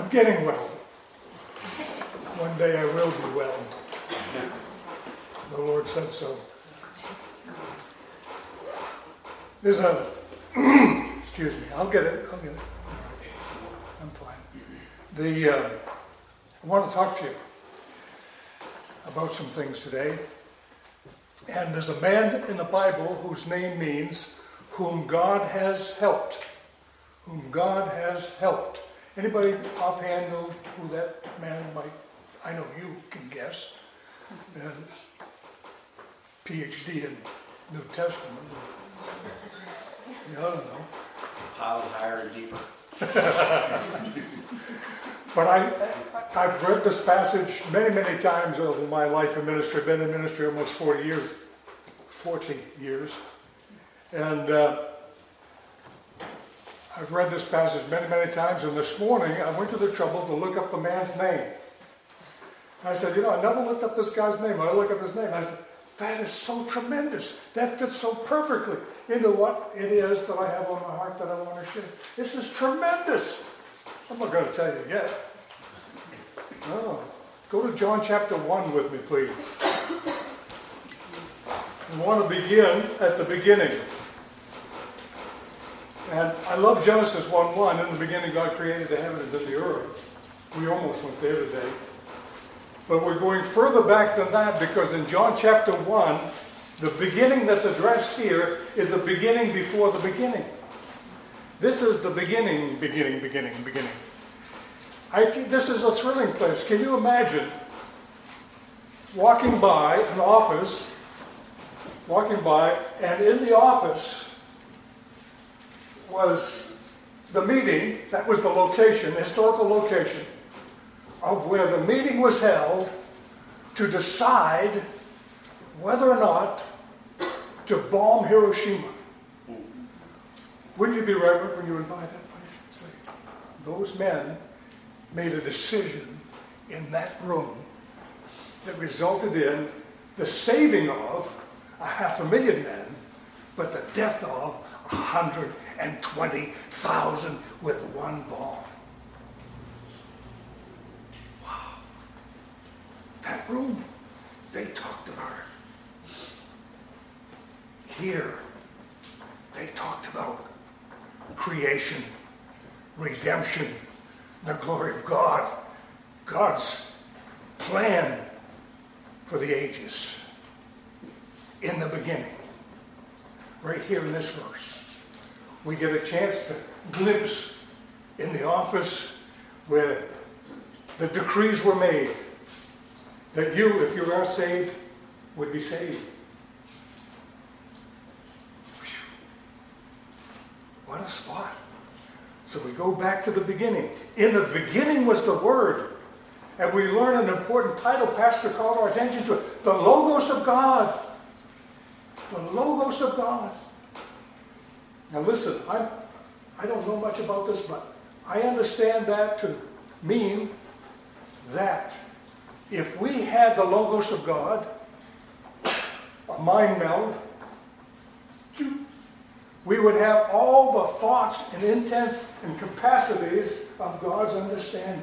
getting well. One day I will be well. The Lord said so. There's a, excuse me, I'll get it. I'm fine. I want to talk to you about some things today. And there's a man in the Bible whose name means whom God has helped. Whom God has helped. Anybody offhand know who that man might? I know you can guess. And PhD in New Testament. I don't know. Piled higher and deeper. But I've read this passage many, many times over my life in ministry. I've been in ministry almost 40 years. And I've read this passage many, many times. And this morning I went to the trouble to look up the man's name. I said, I never looked up this guy's name. I looked up his name. I said, that is so tremendous. That fits so perfectly into what it is that I have on my heart that I want to share. This is tremendous. I'm not going to tell you yet. No. Go to John chapter 1 with me, please. I want to begin at the beginning. And I love Genesis 1:1. In the beginning, God created the heavens and the earth. We almost went there today. But we're going further back than that because in John chapter 1, the beginning that's addressed here is the beginning before the beginning. This is the beginning. This is a thrilling place. Can you imagine walking by an office, and in the office was the meeting, that was the location, historical location, of where the meeting was held to decide whether or not to bomb Hiroshima. Wouldn't you be reverent when you invite that place? Say, those men made a decision in that room that resulted in the saving of 500,000 men, but the death of 120,000 with one bomb. That room, they talked about it. Here, they talked about creation, redemption, the glory of God, God's plan for the ages. In the beginning, right here in this verse, we get a chance to glimpse in the office where the decrees were made that you, if you are saved, would be saved. What a spot. So we go back to the beginning. In the beginning was the Word. And we learn an important title Pastor called our attention to it. The Logos of God. The Logos of God. Now listen, I don't know much about this, but I understand that to mean that if we had the Logos of God, a mind meld, we would have all the thoughts and intents and capacities of God's understanding.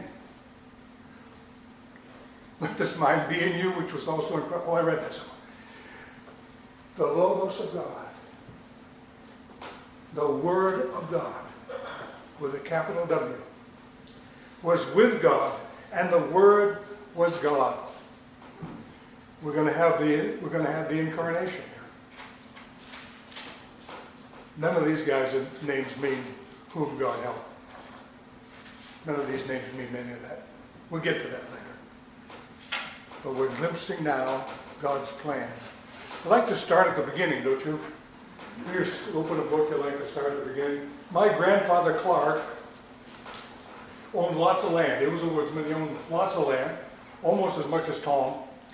Let this mind be in you, which was also in Christ. I read that somewhere. The Logos of God, the Word of God, with a capital W, was with God, and the Word was God. We're going to have the incarnation here. None of these guys' names mean whom God helped. None of these names mean any of that. We'll get to that later. But we're glimpsing now God's plan. I like to start at the beginning, don't you? You just open a book, you like to start at the beginning. My grandfather Clark owned lots of land. He was a woodsman. He owned lots of land, almost as much as Tom.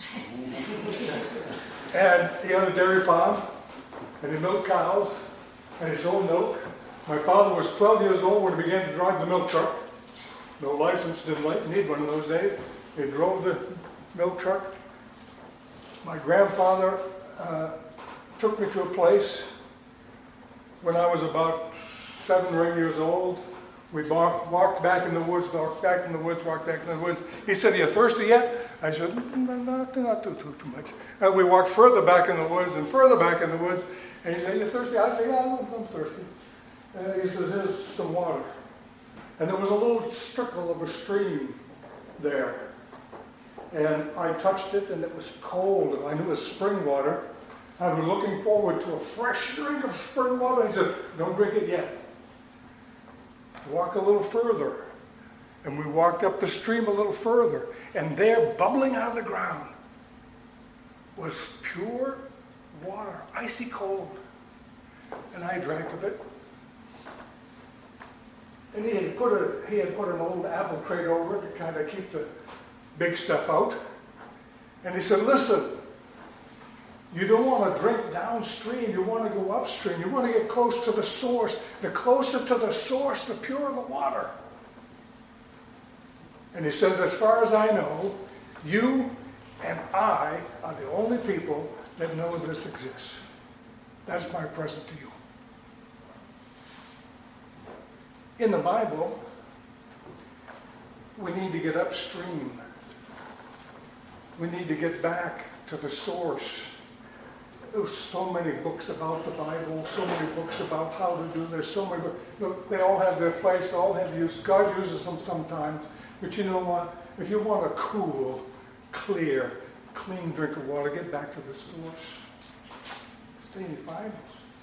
And he had a dairy farm, and he milked cows, and his own milk. My father was 12 years old when he began to drive the milk truck. No license, didn't need one in those days. He drove the milk truck. My grandfather took me to a place when I was about 7 or 8 years old We walked back in the woods, walked back in the woods. He said, "Are you thirsty yet?" I said, not too much. And we walked further back in the woods and further back in the woods. And he said, "Are you thirsty?" I said, "Yeah, I'm thirsty." And he says, "Here's some water." And there was a little trickle of a stream there. And I touched it, and it was cold, and I knew it was spring water. I was looking forward to a fresh drink of spring water. He said, "Don't drink it yet. Walk a little further." And we walked up the stream a little further. And there, bubbling out of the ground, was pure water, icy cold. And I drank of it. And he had put an old apple crate over it to kind of keep the big stuff out. And he said, "Listen, you don't want to drink downstream. You want to go upstream. You want to get close to the source. The closer to the source, the purer the water." And he says, "As far as I know, you and I are the only people that know this exists. That's my present to you." In the Bible, we need to get upstream. We need to get back to the source. There's so many books about the Bible, so many books about how to do this, so many. Look, they all have their place, they all have use. God uses them sometimes. But you know what? If you want a cool, clear, clean drink of water, get back to the source. Stay in your Bibles.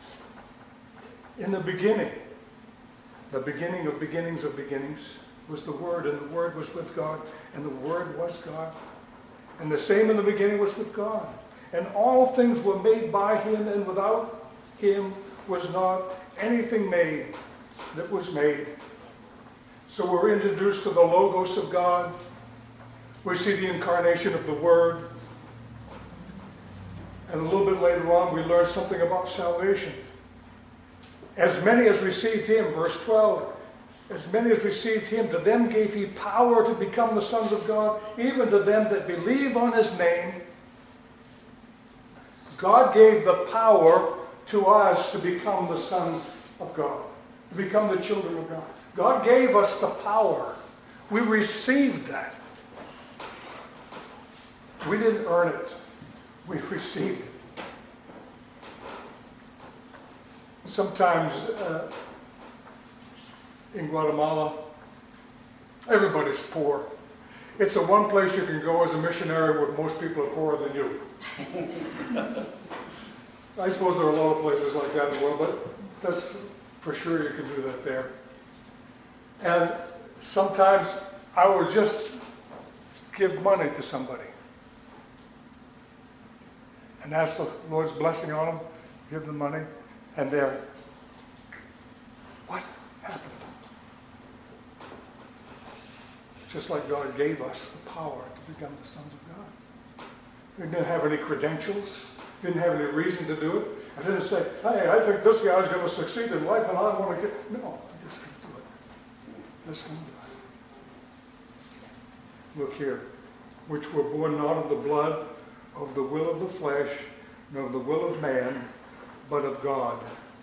In the beginning of beginnings of beginnings, was the Word, and the Word was with God, and the Word was God. And the same in the beginning was with God. And all things were made by Him, and without Him was not anything made that was made. So we're introduced to the Logos of God. We see the incarnation of the Word. And a little bit later on, we learn something about salvation. As many as received Him, verse 12, as many as received Him, to them gave He power to become the sons of God, even to them that believe on His name. God gave the power to us to become the sons of God, to become the children of God. God gave us the power. We received that. We didn't earn it. We received it. Sometimes in Guatemala, everybody's poor. It's the one place you can go as a missionary where most people are poorer than you. I suppose there are a lot of places like that in the world, but that's for sure you can do that there. And sometimes I would just give money to somebody and ask the Lord's blessing on them, give them money, and they're, what happened? Just like God gave us the power to become the sons of God. We didn't have any credentials, didn't have any reason to do it. I didn't say, "Hey, I think this guy's going to succeed in life and I want to get..." No, I just couldn't do it. Just couldn't do it. Look here. Which were born not of the blood, of the will of the flesh, nor of the will of man, but of God.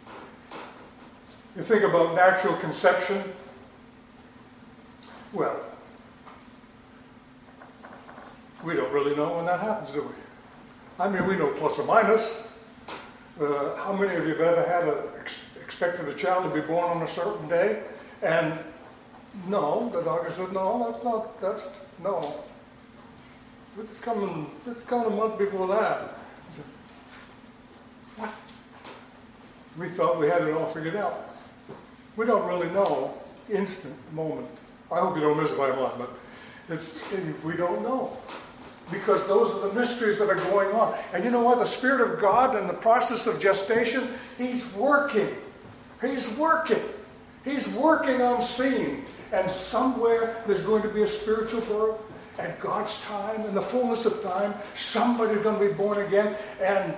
You think about natural conception. Well, we don't really know when that happens, do we? I mean, we know plus or minus. How many of you have ever expected a child to be born on a certain day? And no, the doctor said, no. It's coming a month before that. I said, what? We thought we had it all figured out. We don't really know instant moment. I hope you don't miss it by a lot, but we don't know. Because those are the mysteries that are going on. And you know what? The Spirit of God in the process of gestation, He's working. He's working. He's working unseen. And somewhere there's going to be a spiritual birth. At God's time, in the fullness of time, somebody's going to be born again. And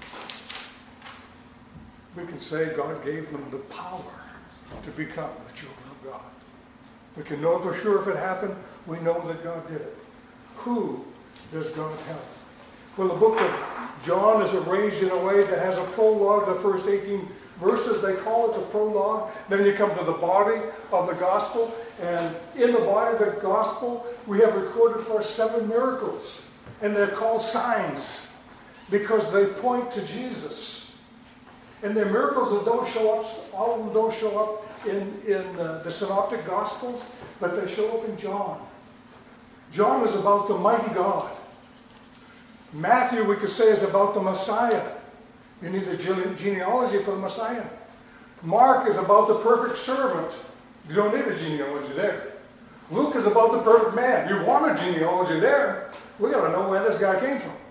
we can say God gave them the power to become the children of God. We can know for sure if it happened. We know that God did it. Who does God help? Well, the book of John is arranged in a way that has a prologue, the first 18 verses, they call it the prologue. Then you come to the body of the gospel. And in the body of the gospel, we have recorded for us 7 miracles. And they're called signs because they point to Jesus. And they're miracles that don't show up, all of them don't show up in the synoptic gospels, but they show up in John. John is about the mighty God. Matthew, we could say, is about the Messiah. You need a genealogy for the Messiah. Mark is about the perfect servant. You don't need a genealogy there. Luke is about the perfect man. You want a genealogy there. We got to know where this guy came from.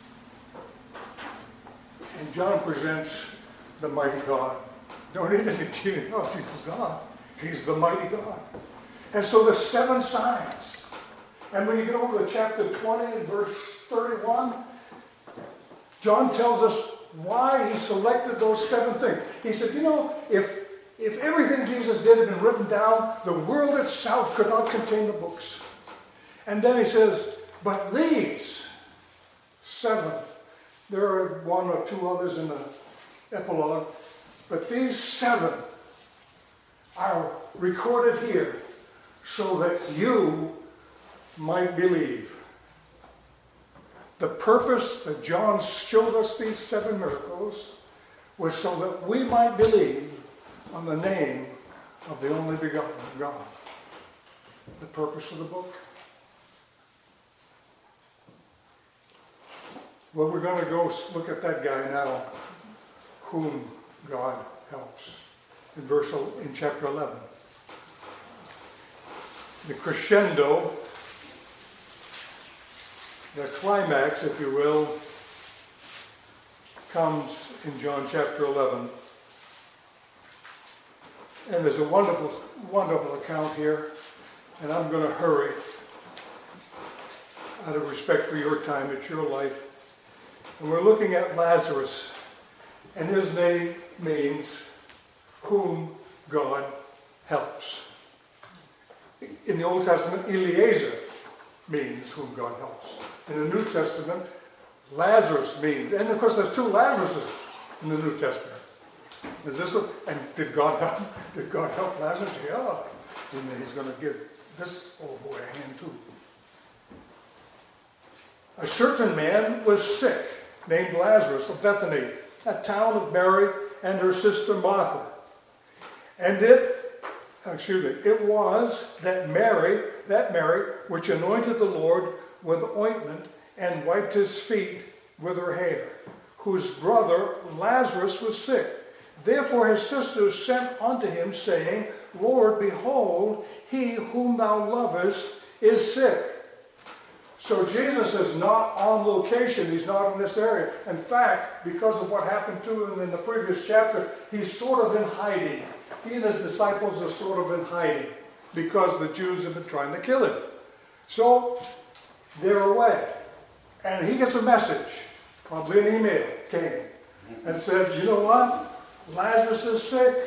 And John presents the mighty God. Don't need any genealogy for God. He's the mighty God. And so there's 7 signs. And when you get over to chapter 20 and verse 31, John tells us why he selected those 7 things. He said, if everything Jesus did had been written down, the world itself could not contain the books. And then he says, but these 7, there are 1 or 2 others in the epilogue, but these 7 are recorded here so that you might believe. The purpose that John showed us these 7 miracles was so that we might believe on the name of the only begotten of God. The purpose of the book. Well, we're going to go look at that guy now, whom God helps, in chapter 11. The crescendo, the climax, if you will, comes in John chapter 11. And there's a wonderful, wonderful account here, and I'm going to hurry out of respect for your time. It's your life. And we're looking at Lazarus, and his name means whom God helps. In the Old Testament, Eliezer means whom God helps. In the New Testament, Lazarus means, and of course there's 2 Lazaruses in the New Testament. Is this one? And did God help Lazarus? Yeah. And he's going to give this old boy a hand too. A certain man was sick, named Lazarus of Bethany, a town of Mary and her sister Martha. And it was that Mary, which anointed the Lord with ointment and wiped his feet with her hair, whose brother Lazarus was sick. Therefore his sisters sent unto him, saying, Lord, behold, he whom thou lovest is sick. So Jesus is not on location. He's not in this area. In fact, because of what happened to him in the previous chapter, he's sort of in hiding. He and his disciples are sort of in hiding because the Jews have been trying to kill him. So they're away. And he gets a message, probably an email came, and said, you know what? Lazarus is sick.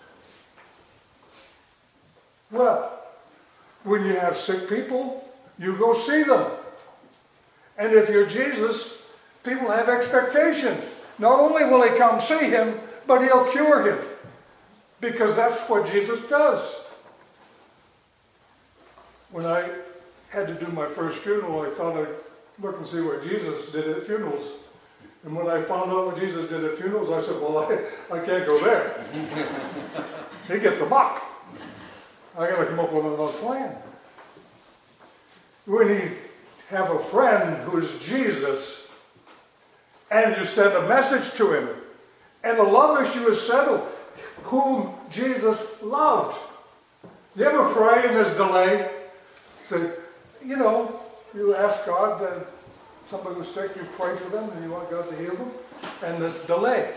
Well, when you have sick people, you go see them. And if you're Jesus, people have expectations. Not only will they come see him, but he'll cure him. Because that's what Jesus does. When I had to do my first funeral, I thought I'd look and see what Jesus did at funerals. And when I found out what Jesus did at funerals, I said, well, I can't go there. He gets a buck. I got to come up with another plan. When you have a friend who's Jesus, and you send a message to him, and the love issue is settled, whom Jesus loved. You ever pray and there's delay? Say, you ask God that somebody who's sick, you pray for them, and you want God to heal them, and there's delay.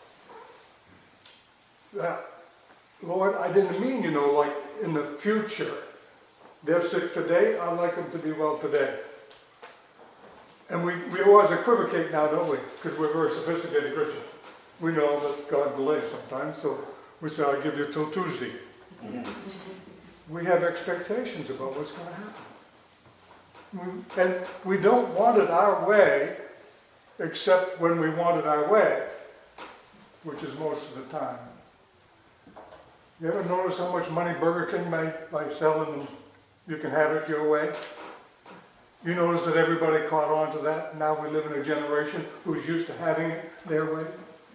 Lord, I didn't mean, like in the future. They're sick today, I'd like them to be well today. And we always equivocate now, don't we? Because we're very sophisticated Christians. We know that God delays sometimes, so we say, I'll give you till Tuesday. We have expectations about what's going to happen. And we don't want it our way, except when we want it our way. which is most of the time. You ever notice how much money Burger King made by selling them? You can have it your way. You notice that everybody caught on to that. Now we live in a generation who's used to having it their way.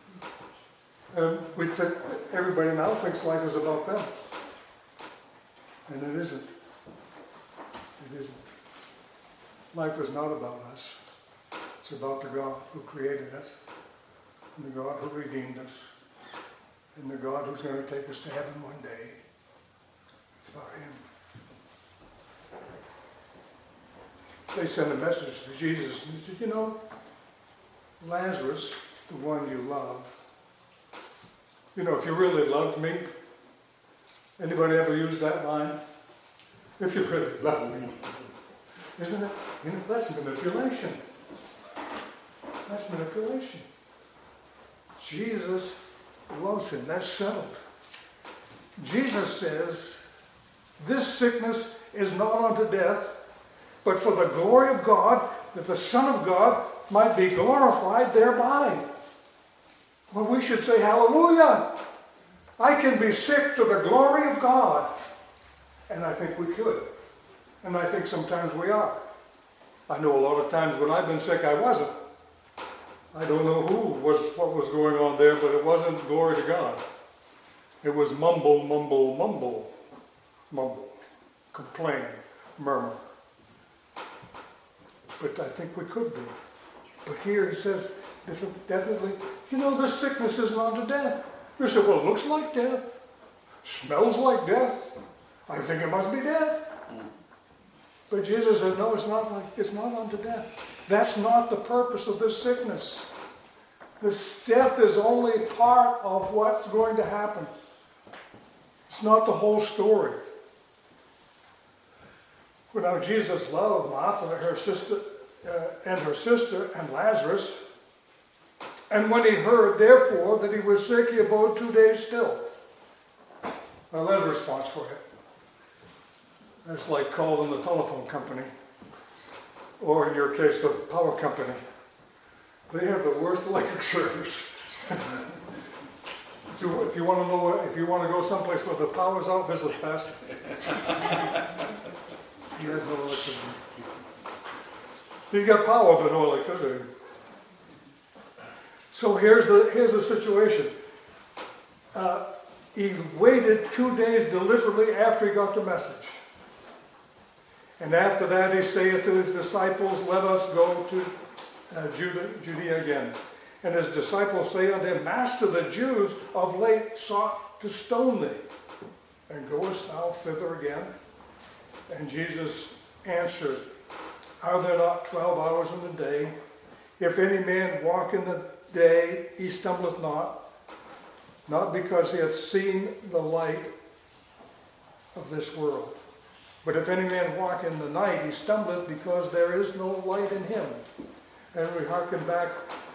We think everybody now thinks life is about them. And it isn't. It isn't. Life is not about us. It's about the God who created us, and the God who redeemed us, and the God who's going to take us to heaven one day. It's about Him. They sent a message to Jesus, and he said, you know, Lazarus, the one you love, you know, if you really loved me, anybody ever used that line? If you really love me. Isn't it? You know, that's manipulation. That's manipulation. Jesus loves him. That's settled. Jesus says, this sickness is not unto death, but for the glory of God, that the Son of God might be glorified thereby. Well, we should say, hallelujah. I can be sick to the glory of God. And I think we could. And I think sometimes we are. I know a lot of times when I've been sick, I wasn't. I don't know what was going on there, but it wasn't glory to God. It was mumble, mumble, mumble, mumble, complain, murmur. But I think we could be. But here he says, definitely, you know, this sickness isn't unto death. You say, well, it looks like death. Smells like death. I think it must be death. But Jesus said, no, it's not unto death. That's not the purpose of this sickness. This death is only part of what's going to happen. It's not the whole story. Well, now Jesus loved Martha, her sister, and Lazarus. And when he heard, therefore, that he was sick, he abode 2 days still. Now, there's a response for it. That's like calling the telephone company, or in your case, the power company. They have the worst electric service. So if you want to go someplace where the power's out, visit the pastor. He has no electricity. He's got power, but no electricity. So here's the situation. He waited 2 days deliberately after he got the message. And after that he saith to his disciples, let us go to Judea again. And his disciples say unto him, Master, the Jews of late sought to stone thee. And goest thou thither again? And Jesus answered, Are there not 12 hours in the day? If any man walk in the day, he stumbleth not because he hath seen the light of this world. But if any man walk in the night, he stumbleth because there is no light in him. And we hearken back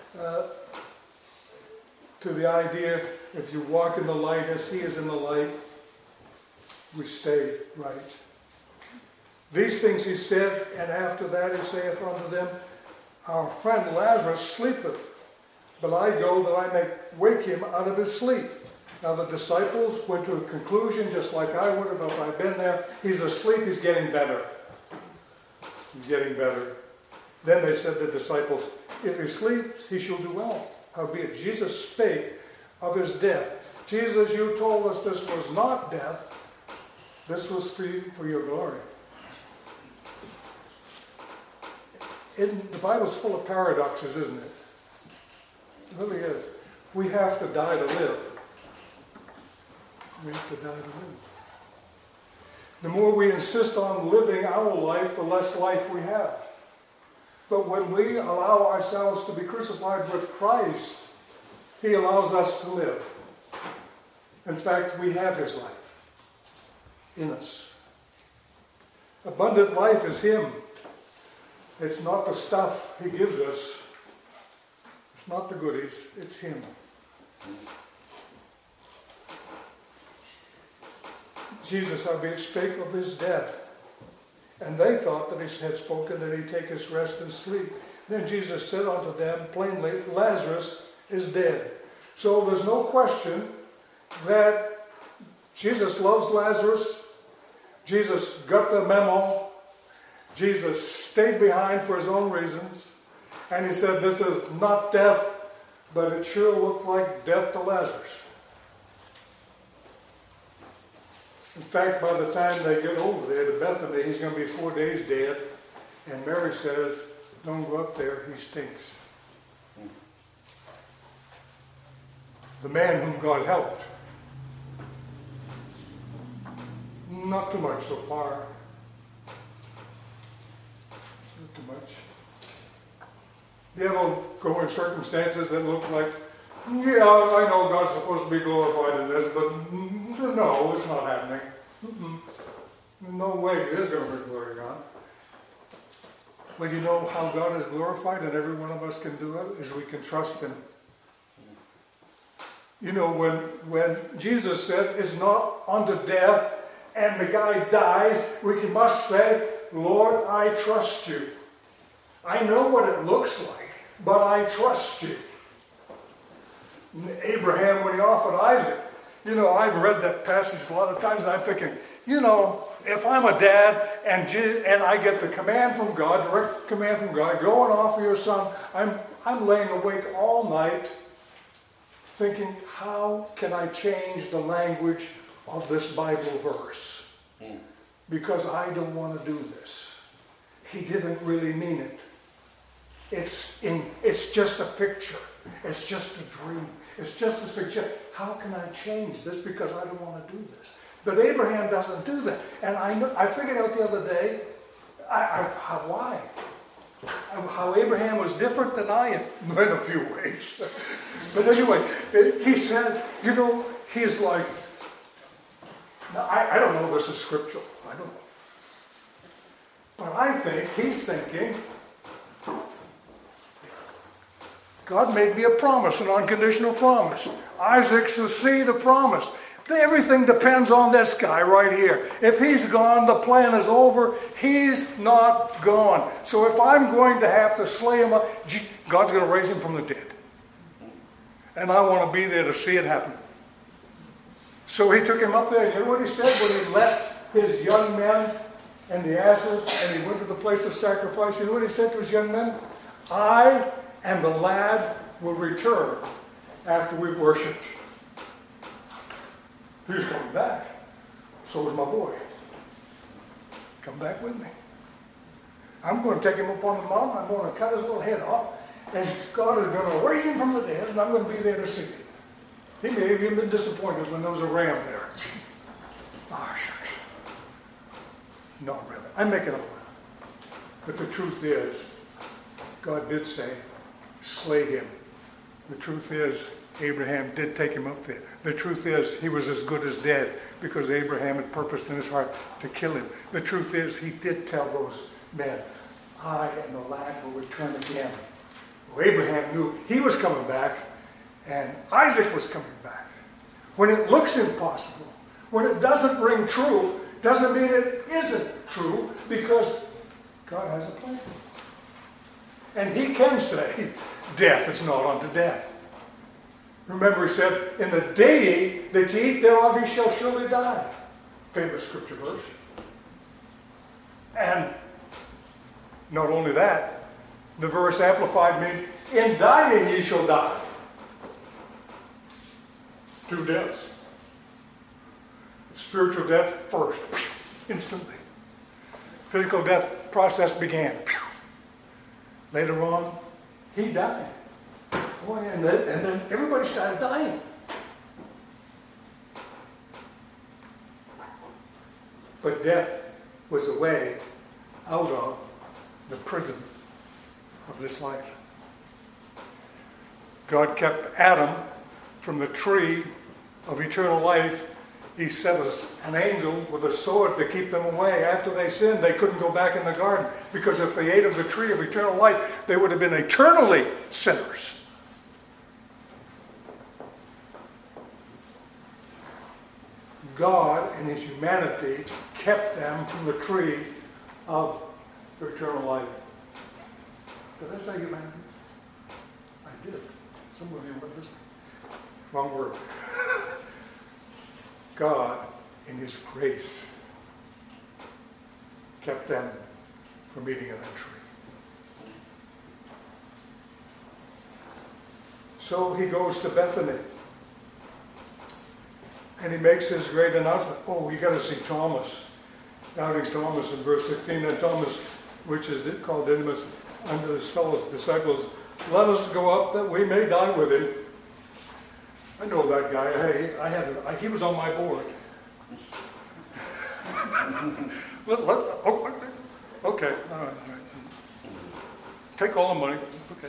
to the idea, if you walk in the light as he is in the light, we stay right. These things he said, and after that he saith unto them, Our friend Lazarus sleepeth, but I go that I may wake him out of his sleep. Now the disciples went to a conclusion, just like I would have if I'd been there. He's asleep, he's getting better. He's getting better. Then they said to the disciples, If he sleeps, he shall do well. Howbeit Jesus spake of his death. Jesus, you told us this was not death. This was for your glory. The Bible's full of paradoxes, isn't it? It really is. We have to die to live. We have to die to live. The more we insist on living our life, the less life we have. But when we allow ourselves to be crucified with Christ, he allows us to live. In fact, we have his life in us. Abundant life is him. It's not the stuff he gives us. It's not the goodies. It's him. Jesus, howbeit, spake of his death. And they thought that he had spoken that he take his rest and sleep. Then Jesus said unto them plainly, Lazarus is dead. So there's no question that Jesus loves Lazarus. Jesus got the memo. Jesus stayed behind for his own reasons. And he said, this is not death, but it sure looked like death to Lazarus. In fact, by the time they get over there to Bethany, he's going to be 4 days dead. And Mary says, don't go up there, he stinks. The man whom God helped. Not too much so far. Not too much. The other go in circumstances that look like, yeah, I know God's supposed to be glorified in this, but no, it's not happening. No way is going to be glory God. Well, you know how God is glorified, and every one of us can do it, is we can trust him. You know, when Jesus said, it's not unto death, and the guy dies, we must say, Lord, I trust you. I know what it looks like, but I trust you. Abraham, when he offered Isaac, you know, I've read that passage a lot of times, and I'm thinking, you know, if I'm a dad and I get the command from God, direct command from God, go and offer your son, I'm laying awake all night thinking, how can I change the language of this Bible verse? Because I don't want to do this. He didn't really mean it. It's just a picture. It's just a dream. It's just a suggestion. How can I change this? Because I don't want to do this. But Abraham doesn't do that. And I figured out the other day, why? How Abraham was different than I am, in a few ways. But anyway, he said, you know, he's like, now I don't know if this is scriptural. I don't know. But I think he's thinking, God made me a promise, an unconditional promise. Isaac's the seed of promise. Everything depends on this guy right here. If he's gone, the plan is over. He's not gone. So if I'm going to have to slay him, God's going to raise him from the dead. And I want to be there to see it happen. So he took him up there. You know what he said when he left his young men and the asses and he went to the place of sacrifice? You know what he said to his young men? I and the lad will return after we've worshipped. He's coming back. So is my boy. Come back with me. I'm going to take him up on the mountain. I'm going to cut his little head off. And God is going to raise him from the dead. And I'm going to be there to see it. He may have even been disappointed when there was a ram there. Oh, shucks. No, really. I'm making it up. But the truth is, God did say, slay him. The truth is, Abraham did take him up there. The truth is, he was as good as dead because Abraham had purposed in his heart to kill him. The truth is, he did tell those men, I and the lad will return again. Well, Abraham knew he was coming back and Isaac was coming back. When it looks impossible, when it doesn't ring true, doesn't mean it isn't true because God has a plan. And he can say, death is not unto death. Remember, he said, in the day that ye eat thereof, ye shall surely die. Famous scripture verse. And not only that, the verse amplified means, in dying ye shall die. 2 deaths. Spiritual death first, instantly. Physical death process began. Later on, he died. Boy, and then everybody started dying. But death was a way out of the prison of this life. God kept Adam from the tree of eternal life. He set an angel with a sword to keep them away. After they sinned, they couldn't go back in the garden because if they ate of the tree of eternal life, they would have been eternally sinners. God, in his humanity, kept them from the tree of eternal life. Did I say humanity? I did. Some of you were listening. Wrong word. God, in his grace, kept them from eating of that tree. So he goes to Bethany. And he makes his great announcement. Oh, you got to see Thomas. Doubting Thomas in verse 16. And Thomas, which is called Didymus, unto his fellow disciples, let us go up that we may die with him. I know that guy. Hey, he was on my board. Okay, all right. Take all the money. Okay.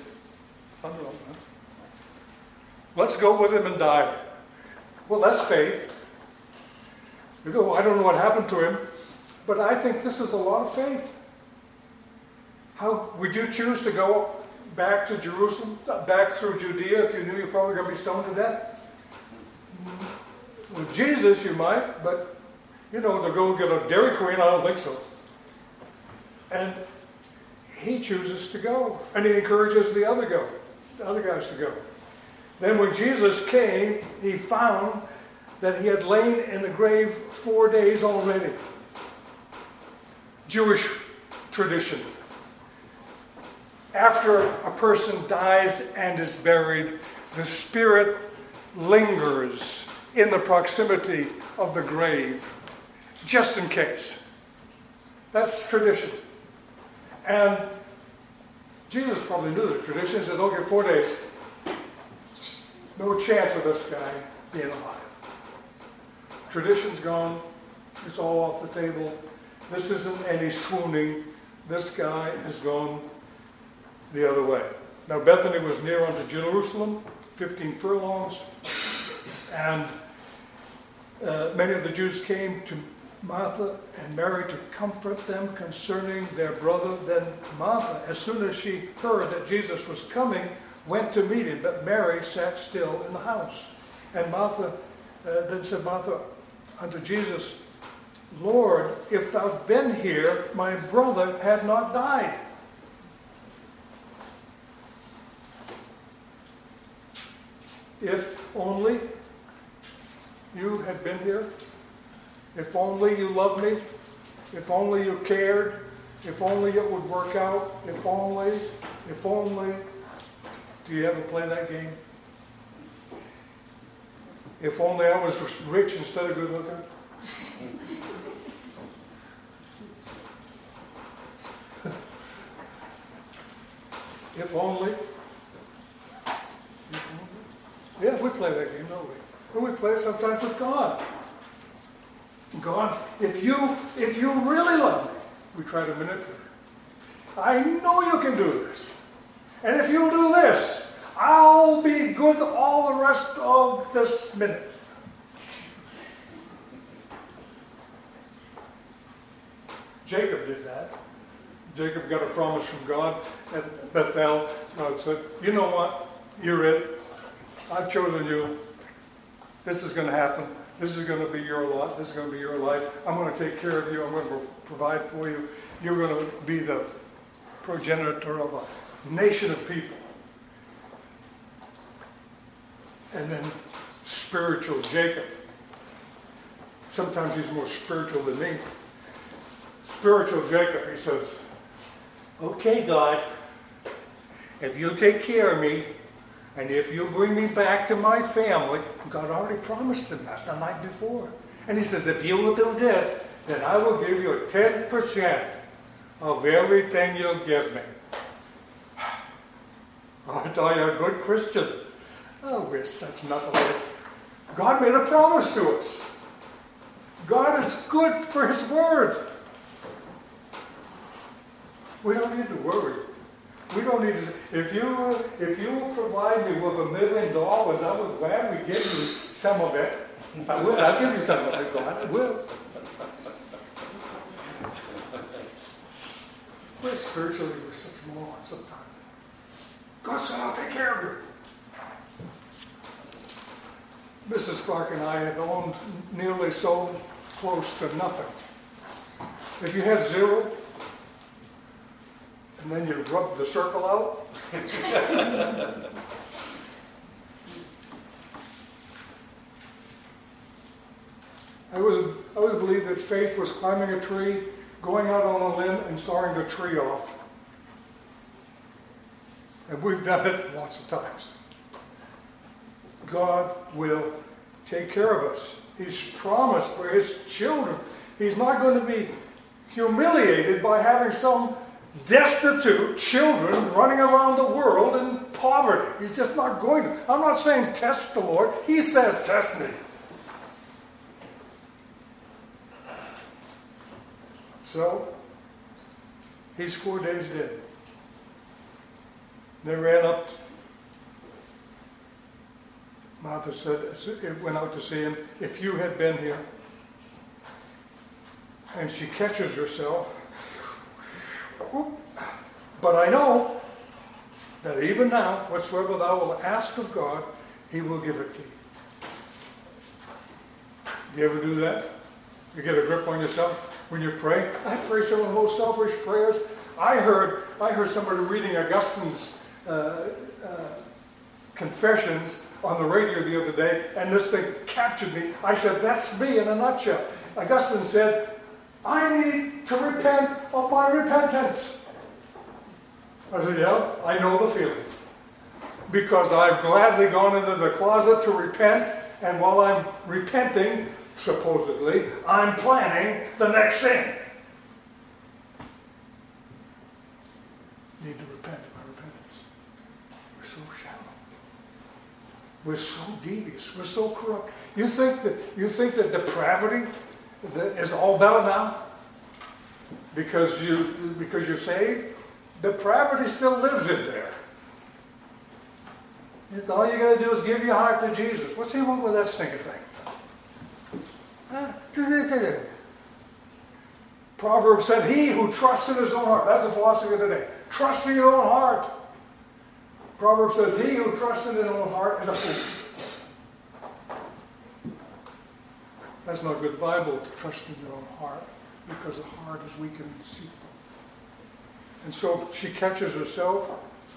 Let's go with him and die. Well, that's faith. You go, I don't know what happened to him, but I think this is a lot of faith. How would you choose to go back to Jerusalem, back through Judea, if you knew you're probably going to be stoned to death? With Jesus, you might, but, to go get a Dairy Queen, I don't think so. And he chooses to go, and he encourages the other guys to go. Then when Jesus came, he found that he had lain in the grave 4 days already. Jewish tradition. After a person dies and is buried, the spirit lingers in the proximity of the grave, just in case. That's tradition. And Jesus probably knew the tradition. He said, okay, 4 days. No chance of this guy being alive. Tradition's gone. It's all off the table. This isn't any swooning. This guy has gone the other way. Now, Bethany was near unto Jerusalem, 15 furlongs. And many of the Jews came to Martha and Mary to comfort them concerning their brother. Then Martha, as soon as she heard that Jesus was coming, went to meet him, but Mary sat still in the house. And Martha, then said Martha unto Jesus, Lord, if thou had been here, my brother had not died. If only you had been here, if only you loved me, if only you cared, if only it would work out, if only. Do you ever play that game? If only I was rich instead of good looking. If only. Yeah, we play that game, don't we? And we play it sometimes with God. God, if you really love me, we try to manipulate. I know you can do this. And if you do this, I'll be good all the rest of this minute. Jacob did that. Jacob got a promise from God at Bethel. God said, you know what? You're it. I've chosen you. This is going to happen. This is going to be your lot. This is going to be your life. I'm going to take care of you. I'm going to provide for you. You're going to be the progenitor of a nation of people. And then spiritual Jacob. Sometimes he's more spiritual than me. Spiritual Jacob, he says, okay, God, if you take care of me, and if you bring me back to my family, God already promised him that the night before. And he says, if you will do this, then I will give you 10% of everything you'll give me. I thought you're a good Christian. Oh, we're such knuckleheads. God made a promise to us. God is good for his word. We don't need to worry. We don't need to. If you provide me with $1 million, I would gladly give you some of it. I will. I'll give you some of it, God. I will. We're spiritually we're such morons sometimes. God said, I'll take care of you. Mrs. Clark and I had owned nearly so close to nothing. If you had zero, and then you rub the circle out. I always believed that faith was climbing a tree, going out on a limb, and sawing the tree off. And we've done it lots of times. God will take care of us. He's promised for his children. He's not going to be humiliated by having some destitute children running around the world in poverty. He's just not going to. I'm not saying test the Lord. He says test me. So, he's 4 days dead. They ran up. Martha said, it went out to see him, if you had been here. And she catches herself. But I know that even now, whatsoever thou wilt ask of God, he will give it to you. Do you ever do that? You get a grip on yourself when you pray? I pray some of the most selfish prayers. I heard somebody reading Augustine's Confessions on the radio the other day, and this thing captured me. I said, that's me in a nutshell. Augustine said, I need to repent of my repentance. I said, yeah, I know the feeling. Because I've gladly gone into the closet to repent, and while I'm repenting, supposedly, I'm planning the next sin. Need to repent of my repentance. We're so shallow. We're so devious. We're so corrupt. You think that depravity is all better now because you're saved? Depravity still lives in there. All you got to do is give your heart to Jesus. What's he want with that stinking thing? Proverbs said, he who trusts in his own heart. That's the philosophy of today. Trust in your own heart. Proverbs says, he who trusts in his own heart is a fool. That's not good Bible to trust in your own heart, because the heart is weak and deceitful. And so she catches herself.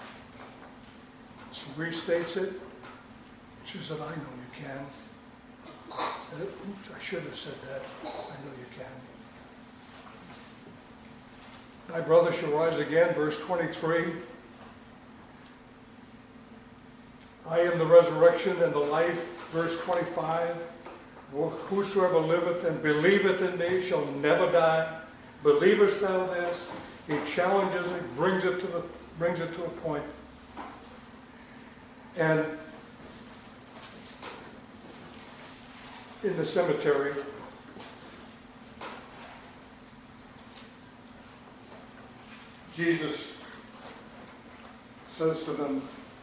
She restates it. She said, I know you can. Oops, I should have said that. I know you can. Thy brother shall rise again, verse 23. I am the resurrection and the life, verse 25. Whosoever liveth and believeth in me shall never die. Believest thou this? He challenges it, brings it to a point. And in the cemetery, Jesus says to them,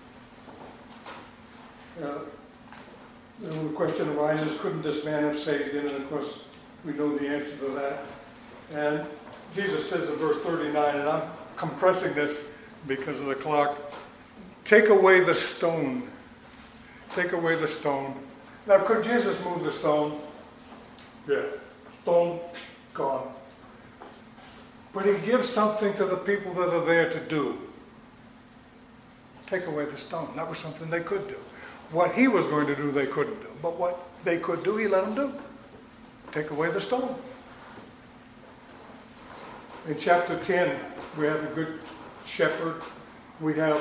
the question arises, couldn't this man have saved him? And of course, we know the answer to that. And Jesus says in verse 39, and I'm compressing this because of the clock, take away the stone. Take away the stone. Now, could Jesus move the stone? Yeah. Stone, gone. But he gives something to the people that are there to do. Take away the stone. That was something they could do. What he was going to do, they couldn't do. But what they could do, he let them do. Take away the stone. In chapter 10, we have the good shepherd. We have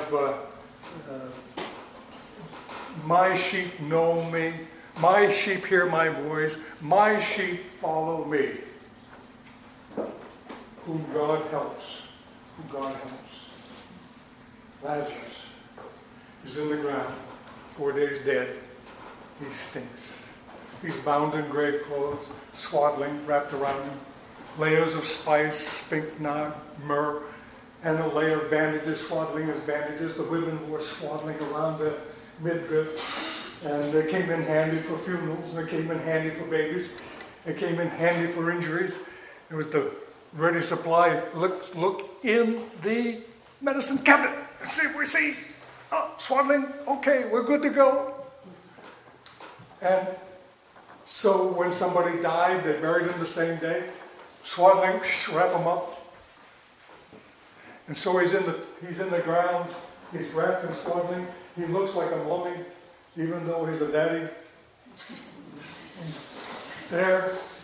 my sheep know me. My sheep hear my voice. My sheep follow me. Whom God helps. Whom God helps. Lazarus is in the ground, 4 days dead. He stinks. He's bound in grave clothes, swaddling wrapped around him. Layers of spice, spikenard, myrrh, and a layer of bandages, swaddling his bandages. The women were swaddling around the midriff, and they came in handy for funerals, and they came in handy for babies. They came in handy for injuries. It was the ready supply. Look in the medicine cabinet and see if we see. Oh, swaddling, okay, we're good to go. And so when somebody died, they buried him the same day. Swaddling, wrap him up. And so he's in the ground. He's wrapped in swaddling. He looks like a mummy, even though he's a daddy. There,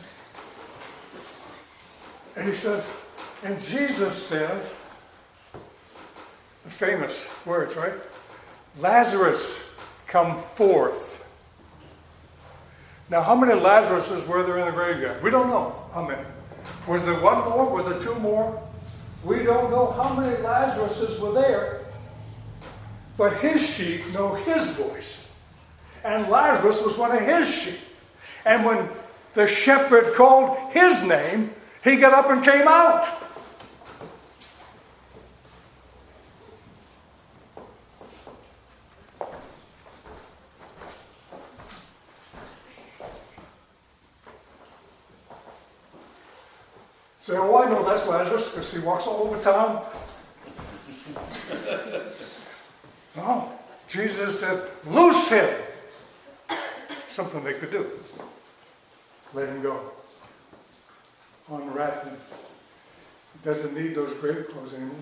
And he says, and Jesus says, the famous words, right? Lazarus, come forth. Now, how many Lazaruses were there in the graveyard? We don't know how many. Was there one more? Was there two more? We don't know how many Lazaruses were there. But his sheep know his voice. And Lazarus was one of his sheep. And when the shepherd called his name, he got up and came out. Say, oh, I know that's Lazarus because he walks all over town. No, Jesus said, loose him. Something they could do. Let him go. Unwrap him. He doesn't need those grave clothes anymore.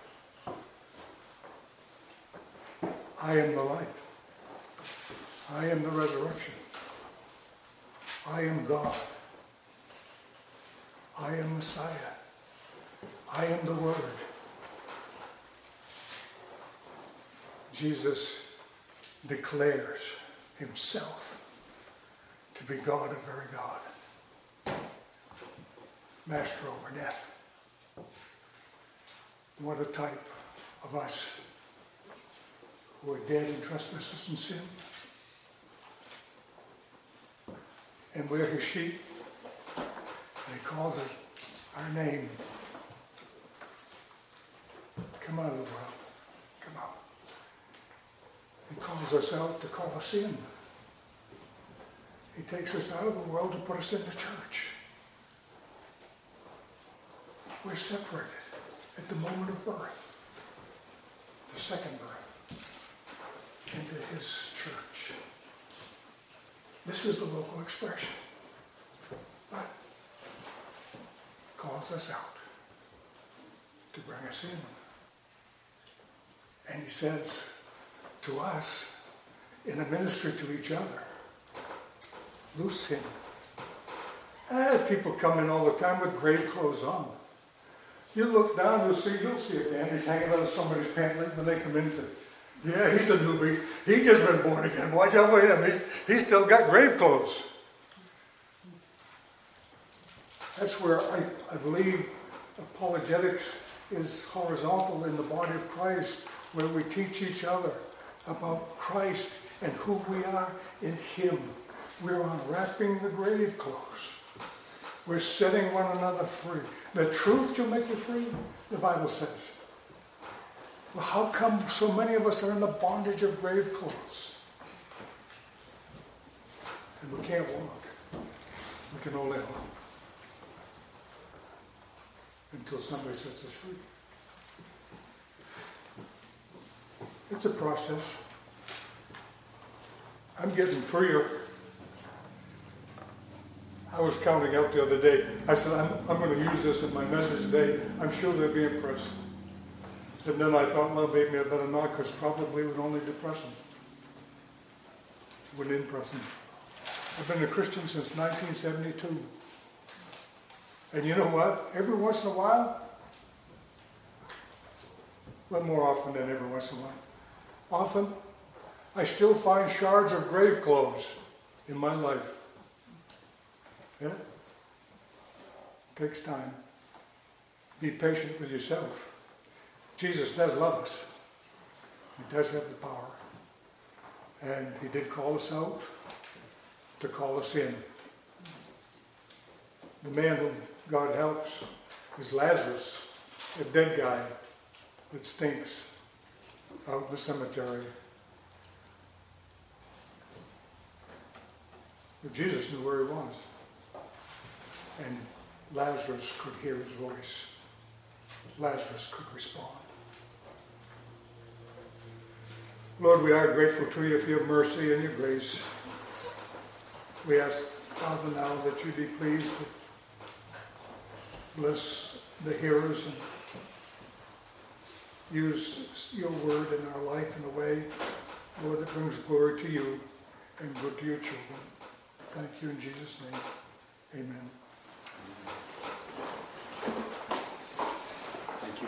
I am the life. I am the resurrection. I am God. I am Messiah. I am the Word. Jesus declares himself to be God and very God. Master over death. What a type of us who are dead in trespasses and sin. And we're his sheep. And he calls us our name. Come out of the world. Come out. He calls us out to call us in. He takes us out of the world to put us in the church. We're separated at the moment of birth, the second birth, into his church. This is the local expression. But calls us out to bring us in. And he says to us, in a ministry to each other, loose him. I have people come in all the time with grave clothes on. You look down, you'll see a bandage hanging out of somebody's pant leg when they come in and say, yeah, he's a newbie. He's just been born again. Watch out for him. He's still got grave clothes. That's where I believe apologetics is horizontal in the body of Christ, where we teach each other about Christ and who we are in him. We're unwrapping the grave clothes. We're setting one another free. The truth shall make you free, the Bible says. Well, how come so many of us are in the bondage of grave clothes? And we can't walk. We can only hope. Until somebody sets us free. It's a process. I'm getting freer. I was counting out the other day. I said, I'm going to use this in my message today. I'm sure they'll be impressed. And then I thought, well, maybe I better not, because probably it would only depress them. It wouldn't impress them. I've been a Christian since 1972. And you know what? Every once in a while, well, more often than every once in a while, often I still find shards of grave clothes in my life. Yeah? It takes time. Be patient with yourself. Jesus does love us. He does have the power. And he did call us out to call us in. The man whom God helps is Lazarus, a dead guy that stinks out in the cemetery. But Jesus knew where he was. And Lazarus could hear his voice. Lazarus could respond. Lord, we are grateful to you for your mercy and your grace. We ask, Father, now that you be pleased to bless the hearers and use your word in our life in a way, Lord, that brings glory to you and good to your children. Thank you in Jesus' name. Amen.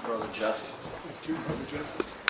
Brother Jeff. Thank you, Brother Jeff.